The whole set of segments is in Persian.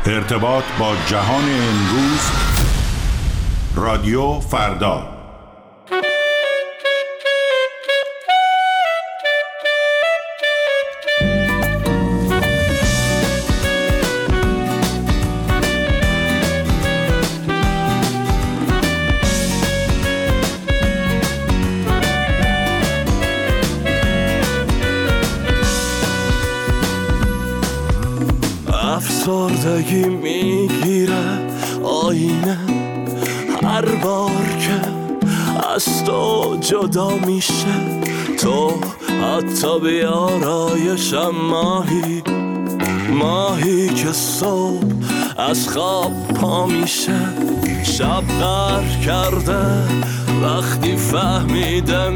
ارتباط با جهان امروز. رادیو فردا. افسردگی میگیره آینه هر بار که از تو جدا میشه. تو حتی بیارایشم ماهی که صبح از خواب پا میشه. شب غر کرده وقتی فهمیده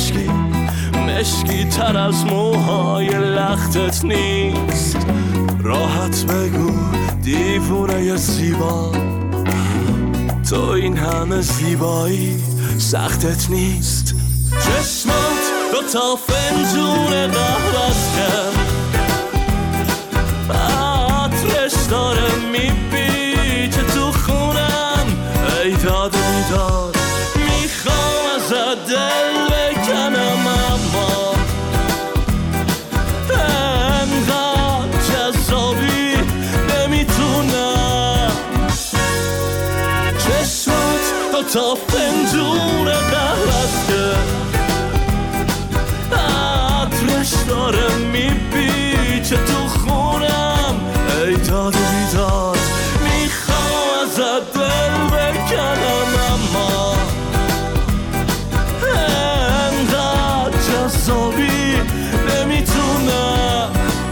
مشکی تر از موهای لختت نیست. راحت بگو دیوونه زیبا، تو این همه زیبایی سختت نیست. چشمات دوتا فنجون قهوه‌ست که عطرش داره میپیچه تو خونم. ای داد بیداد میخوام ازت دل بکنم، اما انقدر جذابی نمیتونم. چشمات دوتا فنجون قهوه‌ست که عطرش داره میپیچه تو خونم. ای داد بیداد میخوام ازت دل بکنم، اما انقدر جذابی نمیتونم.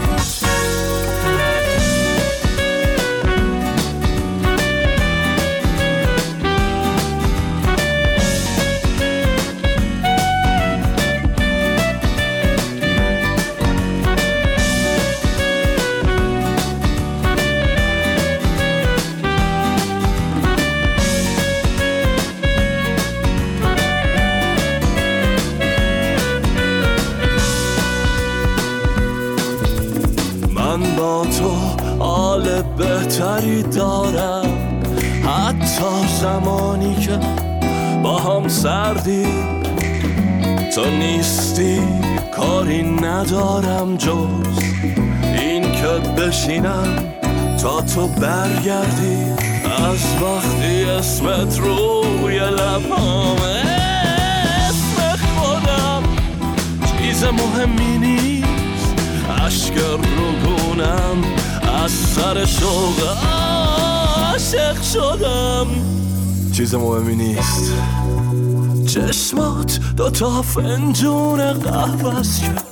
من با تو حال بهتری دارم، حتی زمانی که با هم سردی. تو نیستی کاری ندارم جز این که بشینم تا تو برگردی. از وقتی اسمت روی لبامه، اسم خودم چیز مهمی نیست. اشک روگونم از سر شوق عاشق شدم، چیز مهمی نیست. چشمات دوتا فنجون قهوه‌ست که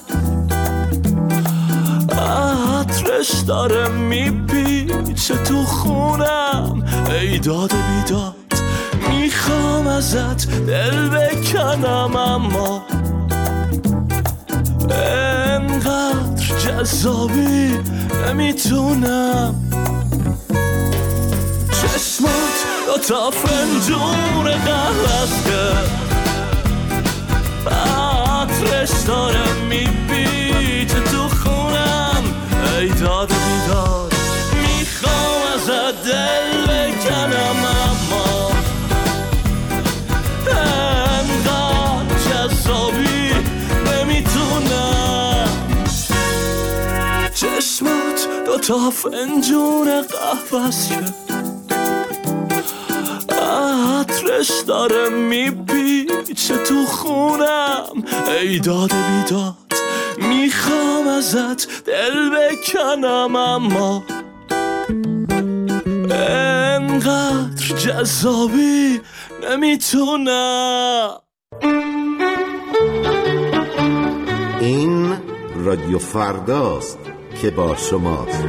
عطرش داره میپیچه تو خونم. ای داد بیداد میخوام ازت دل بکنم، اما انقدر جذابی نمیتونم. چشمات دوتا فنجون قهوه‌ست که عطرش داره میپیچه تو خونم. ای داد بیداد میخوام ازت دل بکنم، اما انقدر جذابی نمیتونم. چشمات دوتا فنجون قهوه‌ست که عطرش داره میپیچه تو خونم. ای داد بیداد میخوام ازت دل بکنم، اما انقدر جذابی نمیتونم. این رادیو فرداست که با شماست.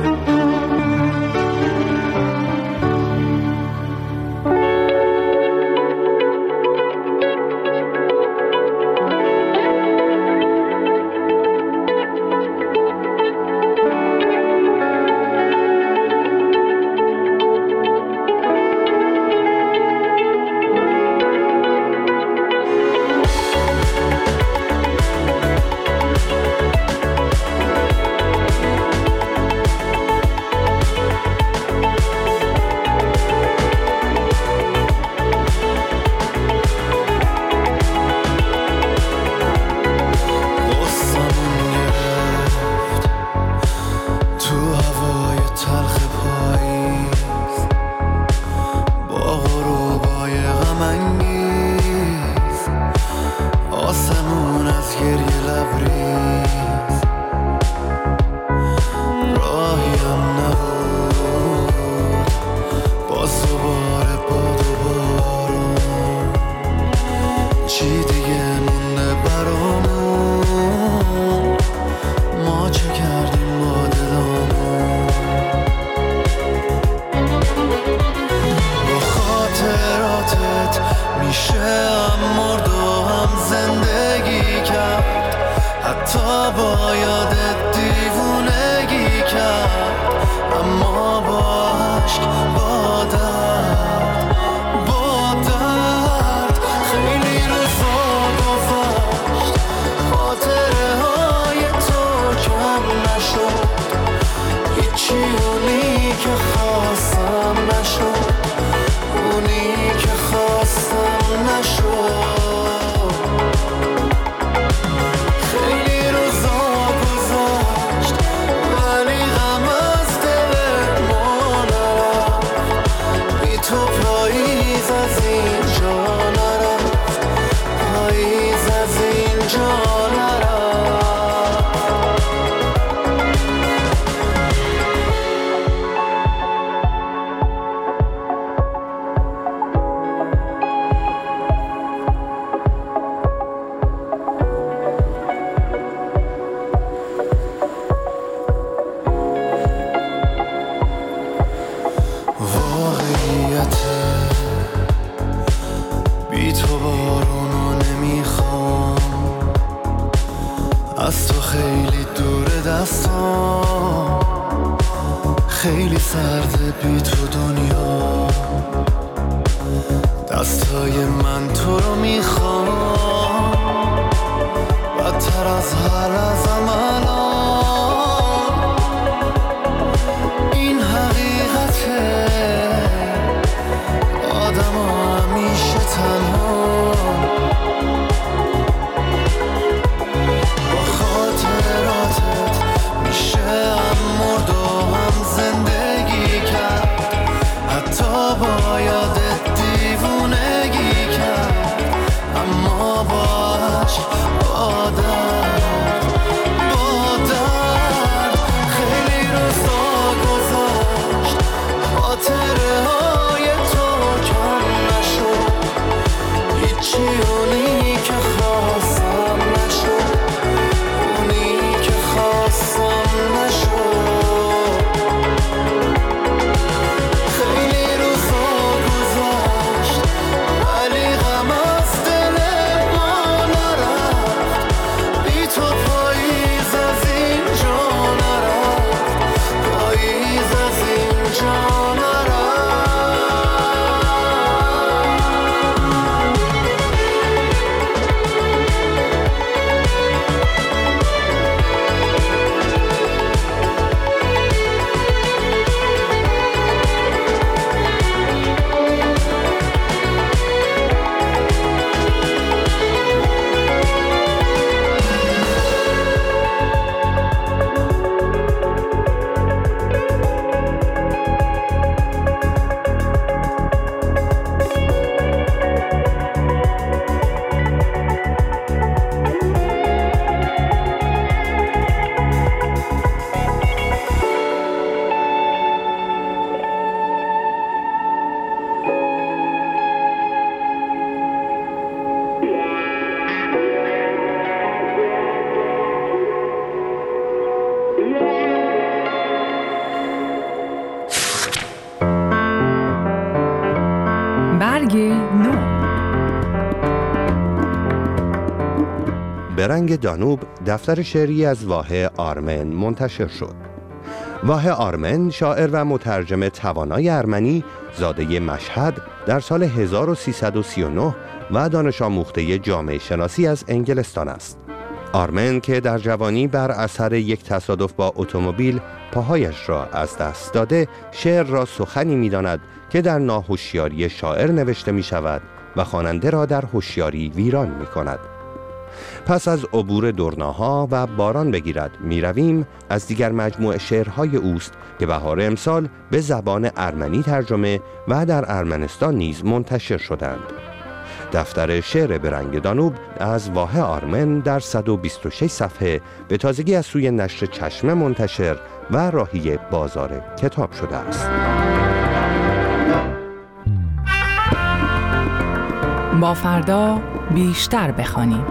خیلی سرده بی تو دنیا، دستای من تو رو میخوام بدتر از حال ازم الان. این حقیقته، آدم همیشه تنها با خاطراتت میشه هم مرد و هم زندگی کرد، حتی با یادت دیوونگی کرد، اما با عشق با درد خیلی روزا گذشت، خاطره های تو کم نشد، هیچی اونی که خواستم نشد، اونی که خواستم نشد. خیلی روزا گذشت ولی غم از دل ما نرفت، بی تو پاییز از اینجا نرفت، پاییز از اینجا نرفت. برگ نو. به رنگ دانوب دفتر شعری از واحه آرمن منتشر شد. واحه آرمن، شاعر و مترجم توانای ارمنی، زاده مشهد، در سال 1339 و دانش آموخته جامعه شناسی از انگلستان است. آرمن که در جوانی بر اثر یک تصادف با اتومبیل پاهایش را از دست داده، شعر را سخنی می‌داند که در ناهوشیاری شاعر نوشته می شود و خواننده را در هوشیاری ویران می کند. پس از عبور دورناها و باران بگیرد می رویم از دیگر مجموعه شعرهای اوست که بهار امسال به زبان ارمنی ترجمه و در ارمنستان نیز منتشر شدند. دفتر شعر به رنگ دانوب از واحه آرمن در 126 صفحه به تازگی از سوی نشر چشمه منتشر و راهی بازار کتاب شده است. با فردا بیشتر بخوانیم.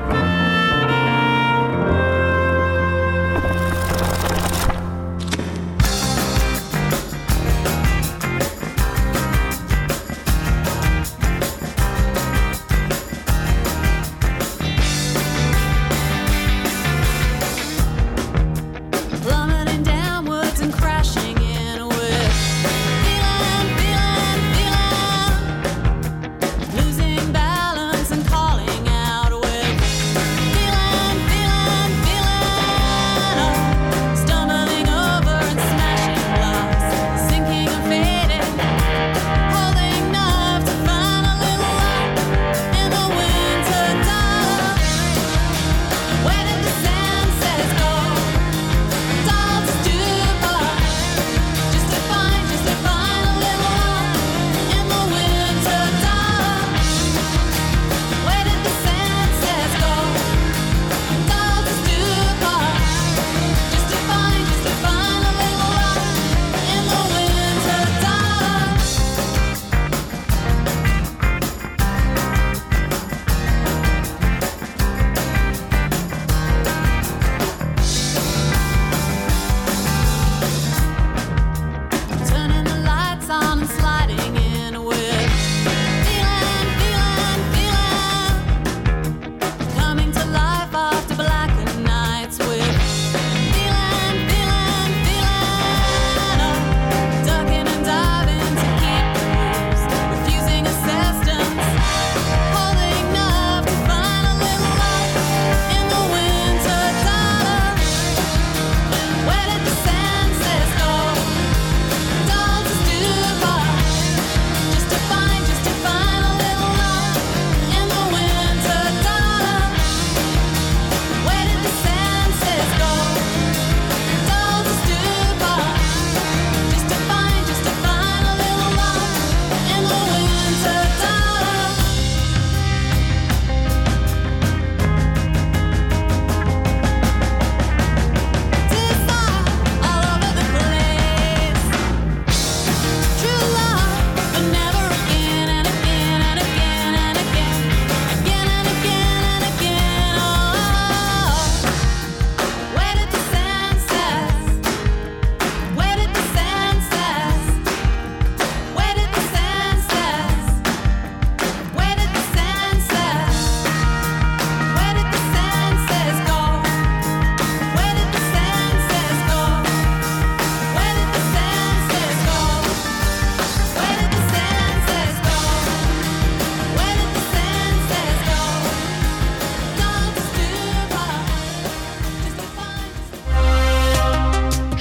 Losing balance and calling out with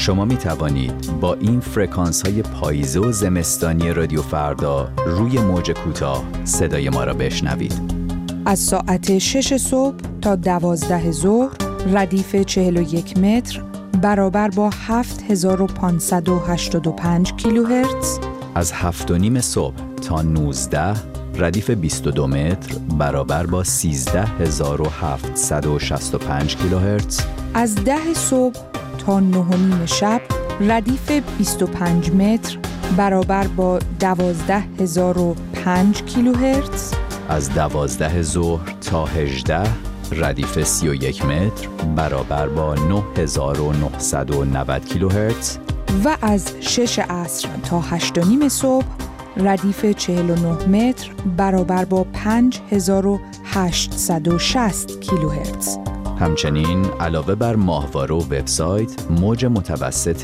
شما می توانید با این فرکانس های پاییزه و زمستانی رادیو فردا روی موج کوتاه صدای ما را بشنوید. از ساعت 6 صبح تا 12 ظهر ردیف 41 متر برابر با 7585 کیلوهرتز. از 7:30 صبح تا 19 ردیف 22 متر برابر با 13765 کیلوهرتز. از 10 صبح تا 9:30 شب ردیف 25 متر برابر با 12005 کیلوهرتز. از 12 ظهر تا 18 ردیف 31 متر برابر با 9990 کیلوهرتز. و از 6 عصر تا 8:30 صبح ردیف 49 متر برابر با 5860 کیلوهرتز. همچنین علاوه بر ماهواره و وبسایت، موج متوسط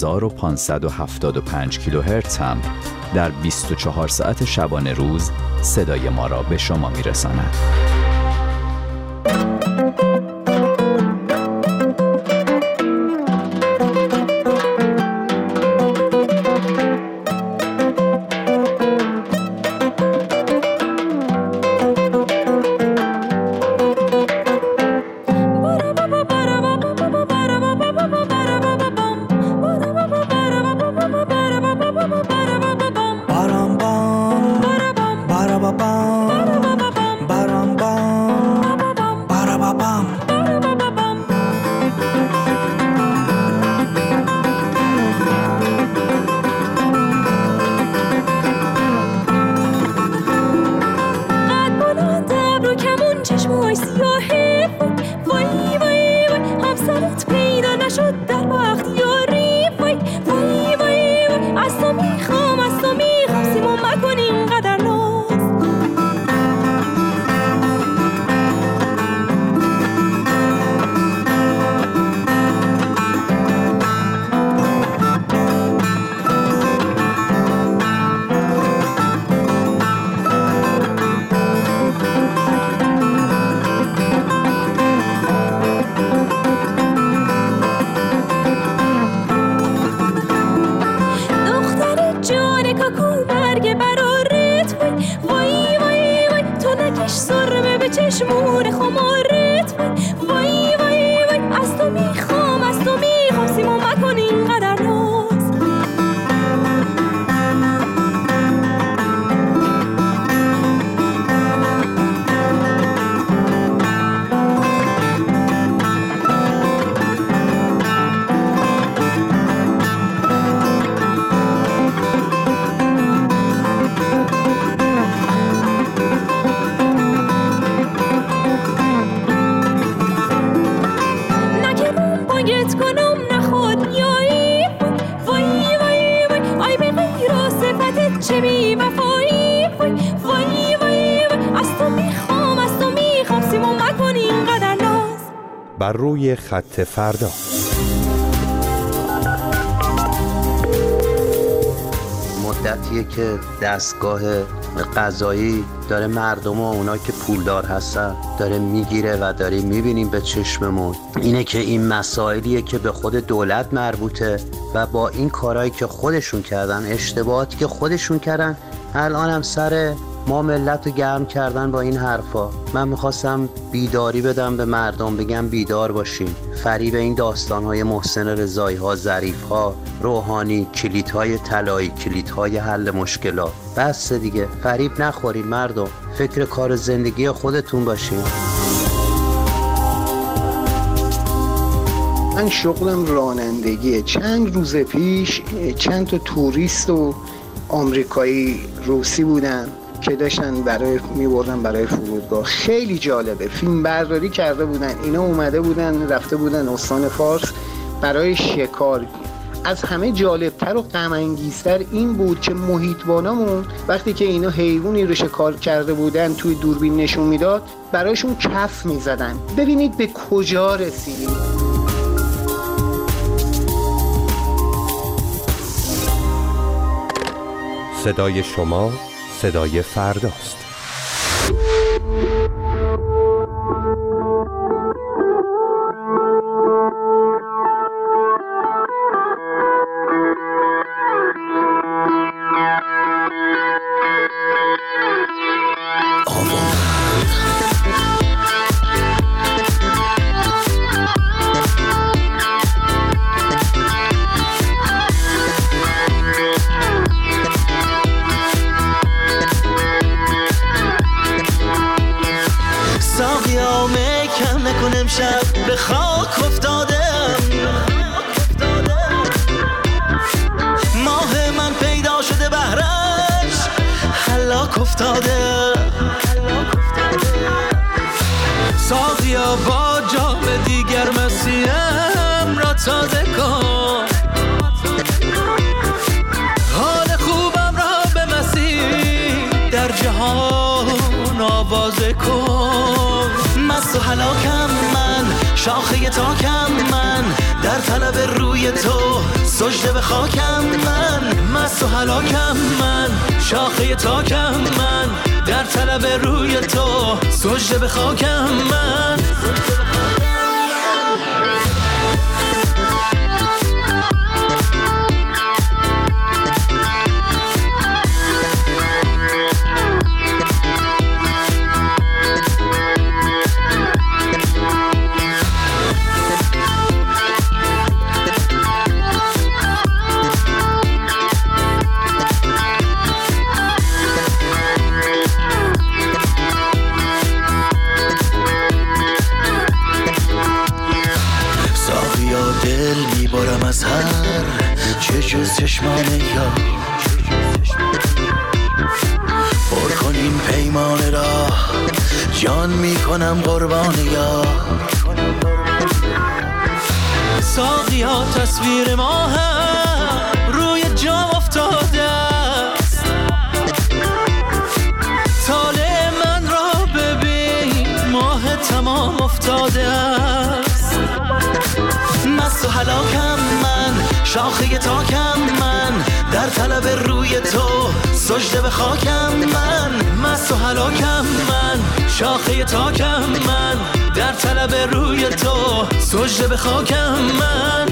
1575 کیلوهرتز هم در 24 ساعت شبانه روز صدای ما را به شما میرساند. بر روی خط فردا. مدتیه که دستگاه قضایی داره مردم و اونا که پولدار هستن داره میگیره و داره میبینیم به چشممون. اینه که این مسائلیه که به خود دولت مربوطه و با این کارهایی که خودشون کردن، اشتباهاتی که خودشون کردن، الان هم سر ما ملت رو گرم کردن با این حرفا. من میخواستم بیداری بدم به مردم، بگم بیدار باشین. فریب این داستانهای محسن رضایی ها، ظریف ها، روحانی، کلیدهای طلایی، کلیدهای حل مشکلات، بس دیگه. فریب نخورین مردم، فکر کار زندگی خودتون باشین. من شغلم رانندگیه. چند روز پیش چند تا توریست و آمریکایی روسی بودن که داشتن میبردن برای فرودگاه. خیلی جالبه، فیلم برداری کرده بودن. اینا اومده بودن رفته بودن استان فارس برای شکار. از همه جالبتر و غم انگیزتر این بود که محیطبانامون وقتی که اینا حیوانی رو شکار کرده بودن توی دوربین نشون میداد، برایشون کف میزدن. ببینید به کجا رسیدیم. صدای شما صدای فرداست. شب به خاک افتادم. ماه من پیدا شده بهرش هلاک افتاده. ساقیا با جام دیگر مسیحم را تازه کن. حال خوبم را به مسیح در جهان آوازه کن. مست و هلاکم من، شاخه تاکم من، در طلب روی تو سجده به خاکم من. مست و هلاکم من، شاخه تاکم من، در طلب روی تو سجده به خاکم من. از هر چه جز چشمان یا پر کن این پیمان را، جان می کنم قربان یا. ساقیا تصویر ما هم روی جام افتاده است. طالع من را ببین، ماه تمام افتاده است. مست و هلاکم من، شاخه تاکم من، در طلب روی تو سجده به خاکم من. مست و هلاکم من، شاخه تاکم من، در طلب روی تو سجده به خاکم من.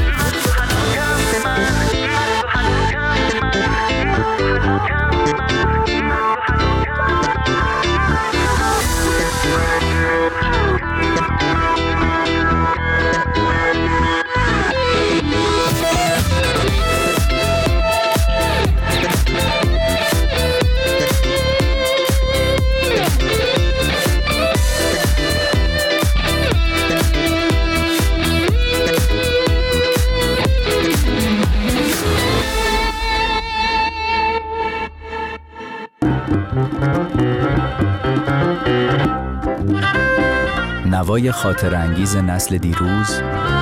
نوای خاطرانگیز نسل دیروز،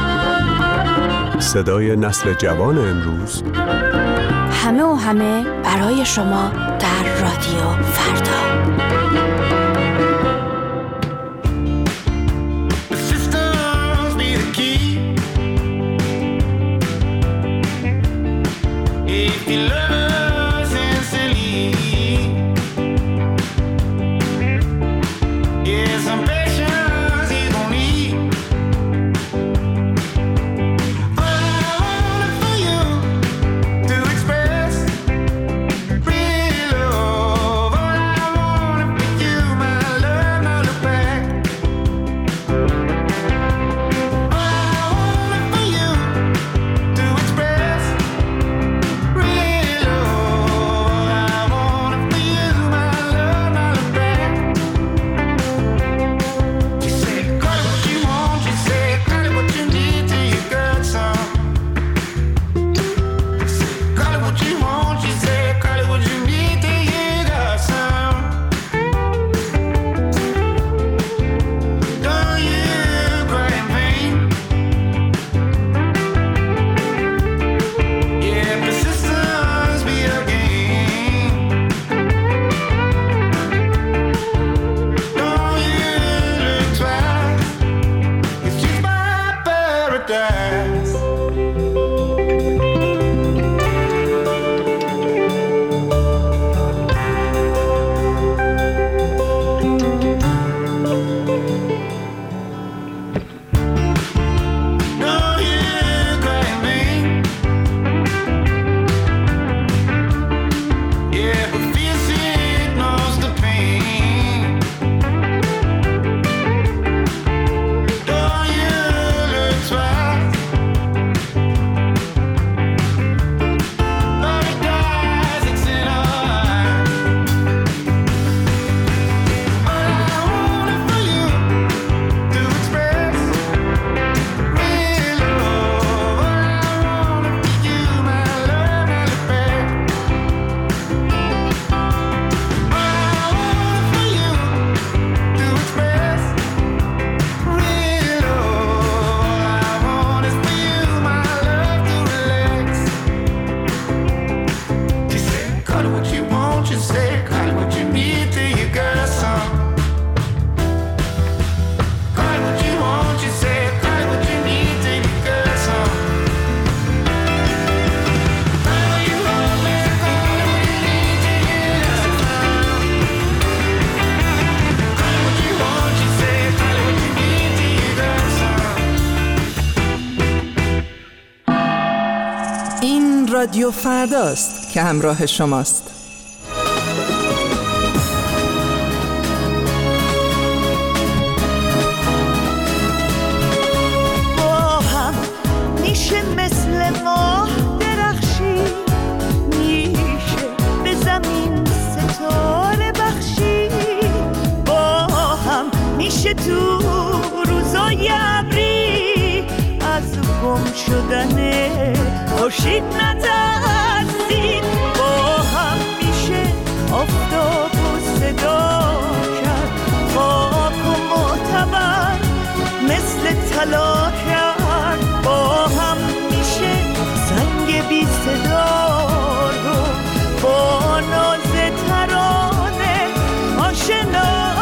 صدای نسل جوان امروز، همه و همه برای شما در رادیو فردا. رادیو فرداست که همراه شماست. با هم میشه مثل ماه درخشی، میشه به زمین ستاره بخشی، با هم میشه تو روزای ابری از گم شدن خورشید نترسید، با هم میشه آفتاب و صدا کرد، خاک و معتبر مثل طلا کرد، با هم میشه زنگ بی صدا رو با ناز ترانه آشنا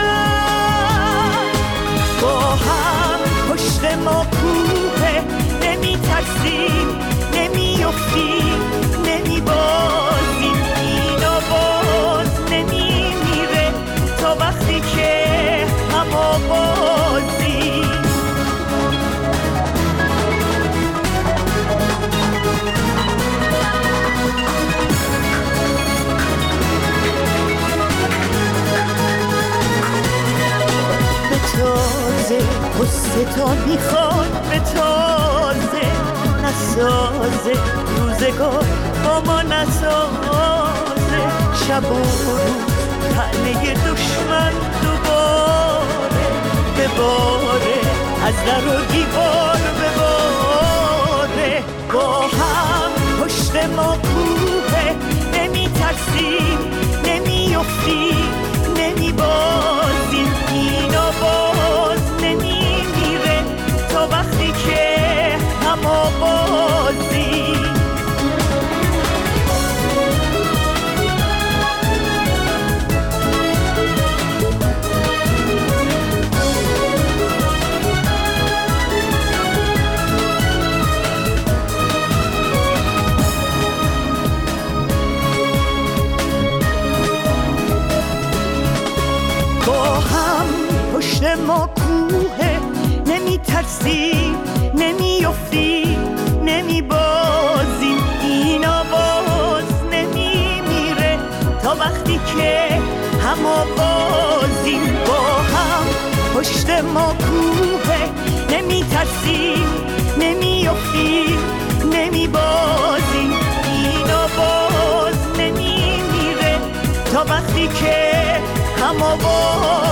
کرد، با هم پشت ما کوه نمی ترسیم نمی افتیم نمی بازیم، این آواز نمی میره تا وقتی که هم آوازیم. به تازه قصه تا میخواد به تازه نسازه، روزگار با ما نسازه، شب و روز تنه دشمن دوباره بباره، از در و دیوار بباره، با هم پشت ما کوه نمی ترسیم نمی افتیم نمی بازیم، این آواز نمی میره تا وقتی که هم آوازیم. با هم پشت ما کوه نمی ترسیم نمی افتیم نمی بازیم، این آواز نمی میره تا وقتی که هم آوازیم، با هم پشت ما کوه نمی ترسیم نمی افتیم نمی بازیم، این آواز نمی میره تا وقتی که هم آوازیم.